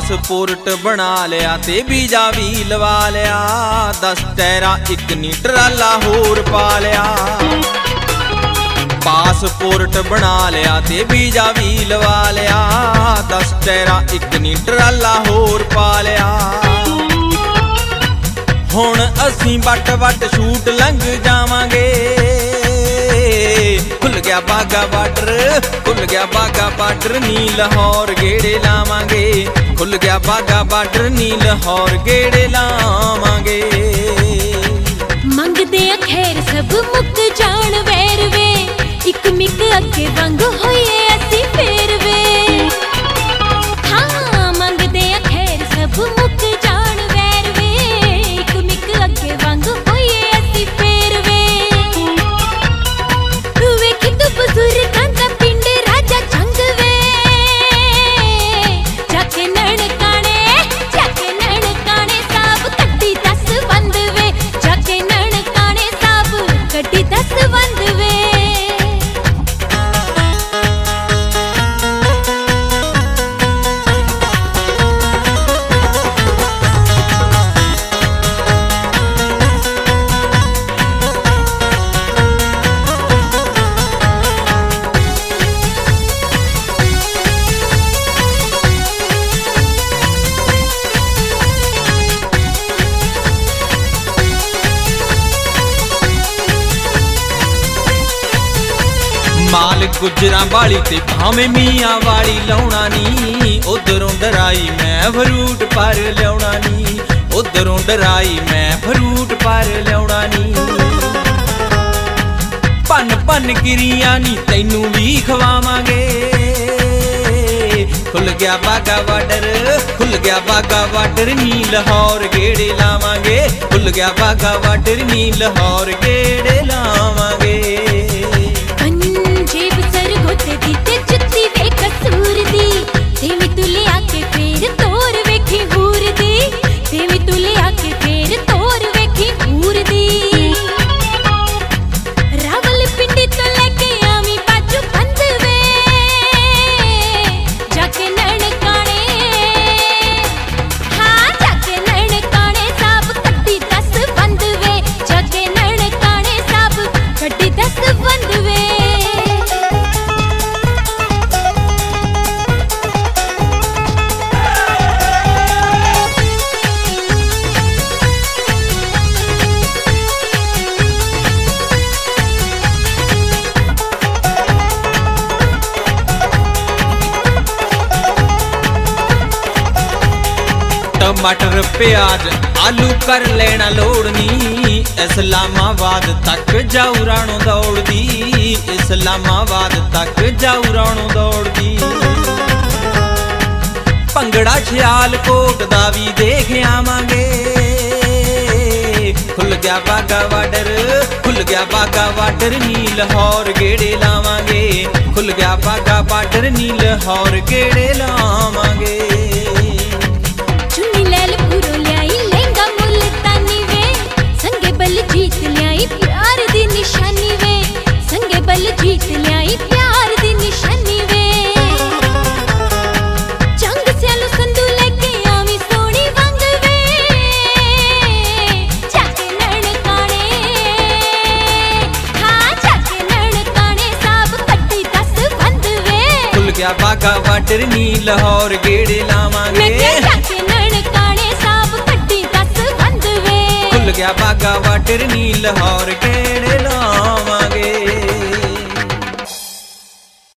Passport बना लिया ते वीजा भी लवा लिया, 10 टैरा एक नी ट्राला होर पा लिया। पासपोर्ट बना लिया ते वीजा भी लवा लिया, 10 टैरा एक नी ट्राला होर पा लिया। हुण असीं वट वट शूट लंघ जावांगे, खुल गया बागा बार्डर, खुल गया बागा बार्डर, नी लाहौर गेड़े लावांगे। खुल गया बागा बार्डर, नी लाहौर गेड़े लावांगे। मंगदे अखेर सब मुक जान वैर वे, इक मिक अगे वंग होइए असी फेर वे। हाँ मंगदे अखेर सब मुक जान वैर वे, इक मिक अगे वंग होइए असी फेर वे। वेखी तू बुजुर्गां दा पिंड राजा जंग वे, जाके ननकाने साहब कड्डी 10 बंद वे, जाके ननकाने साहब कड्डी 10 बंद वे। माल गुजरां वाली ते भावें मियां वाली लाउणा नी, उधरों डराई मैं फ्रूट पर लियाउणा नी, उधरों डराई मैं फ्रूट पर लियाउणा नी। पन पन गिरियां नी तैनू भी खवावांगे। खुल गया बागा बार्डर, खुल गया बागा बार्डर, नी लाहौर गेड़े लावांगे। खुल गया बागा बार्डर, नी लाहौर गेड़े लावांगे। जेब सर घोटे दी ते जुत्ती वे कसूर दी, तेवी तुले आके फेर तोर वेखी हूर दी, तेवी तुले आके फेर तोर वेखी हूर दी। रावल पिंडी तो लेके आवी बाजू बंद वे, जाके ननकाने, हाँ जाके ननकाने साहब कड्डी 10 बंद वे, जाके ननकाने साहब कड्डी 10 बंद वे। टमाटर प्याज आलू कर लेना लोड़नी, इस्लामाबाद तक जाऊ राणो दौड़दी, इस्लामाबाद तक जाऊ राणो दौड़दी। भंगड़ा सियालकोट दा भी देख आवांगे। खुल गया बागा बार्डर, खुल गया बागा बार्डर, नी लाहौर गेड़े लावांगे। खुल गया बागा बार्डर, नी लाहौर गेड़े लावांगे। जीत ल्याई प्यार दी निशानी वे, संगे बल जीत ल्याई प्यार दी निशानी वे। जंग स्यालो संदू लेके आवी सोनी वंग वे, जाके ननकाने, हाँ जाके ननकाने साहब कड्डी 10 बंद वे। खुल गया बागा बार्डर, नी लाहौर गेड़े लावांगे। जाके ननकाने साहब कड्डी 10 बंद वे। खुल गया बागा बार्डर, नी लाहौर गेड़े